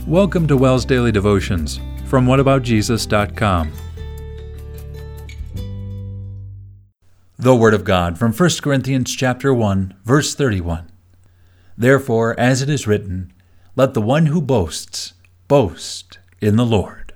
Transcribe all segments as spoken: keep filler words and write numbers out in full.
Welcome to WELS Daily Devotions from what about jesus dot com. The Word of God from First Corinthians chapter one, verse thirty-one. Therefore, as it is written, let the one who boasts, boast in the Lord.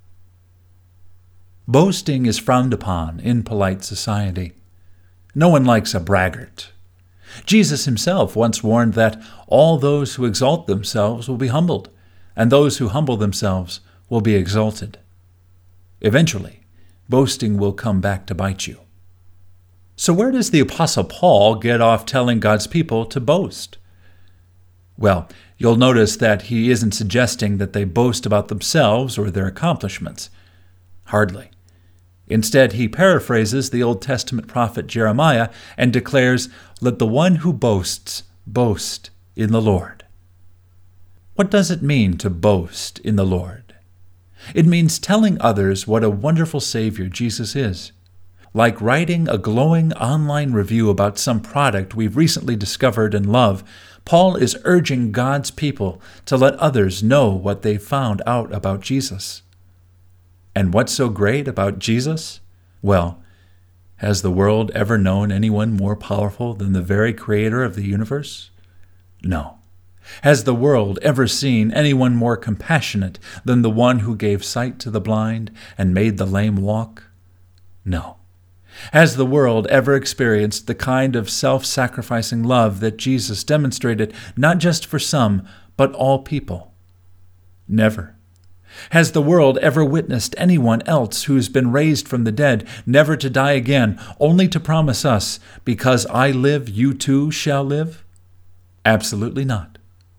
Boasting is frowned upon in polite society. No one likes a braggart. Jesus himself once warned that all those who exalt themselves will be humbled, and those who humble themselves will be exalted. Eventually, boasting will come back to bite you. So where does the Apostle Paul get off telling God's people to boast? Well, you'll notice that he isn't suggesting that they boast about themselves or their accomplishments. Hardly. Instead, he paraphrases the Old Testament prophet Jeremiah and declares, "Let the one who boasts boast in the Lord." What does it mean to boast in the Lord? It means telling others what a wonderful Savior Jesus is. Like writing a glowing online review about some product we've recently discovered and love, Paul is urging God's people to let others know what they've found out about Jesus. And what's so great about Jesus? Well, has the world ever known anyone more powerful than the very Creator of the universe? No. Has the world ever seen anyone more compassionate than the one who gave sight to the blind and made the lame walk? No. Has the world ever experienced the kind of self-sacrificing love that Jesus demonstrated not just for some, but all people? Never. Has the world ever witnessed anyone else who has been raised from the dead, never to die again, only to promise us, because I live, you too shall live? Absolutely not.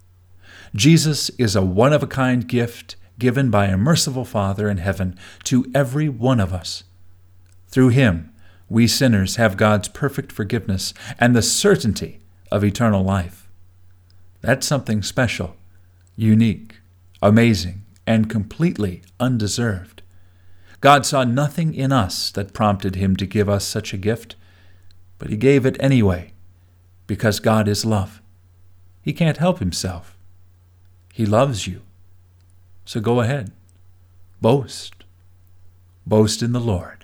Jesus is a one-of-a-kind gift given by a merciful Father in heaven to every one of us. Through him, we sinners have God's perfect forgiveness and the certainty of eternal life. That's something special, unique, amazing, and completely undeserved. God saw nothing in us that prompted him to give us such a gift, but he gave it anyway, because God is love. He can't help himself. He loves you. So go ahead. Boast. Boast in the Lord.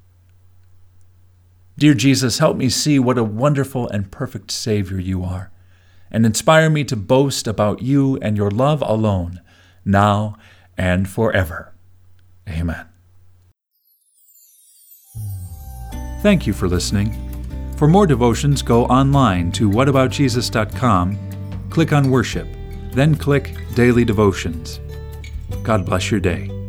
Dear Jesus, help me see what a wonderful and perfect Savior you are, and inspire me to boast about you and your love alone, now and forever. Amen. Thank you for listening. For more devotions, go online to what about jesus dot com, click on Worship, then click Daily Devotions. God bless your day.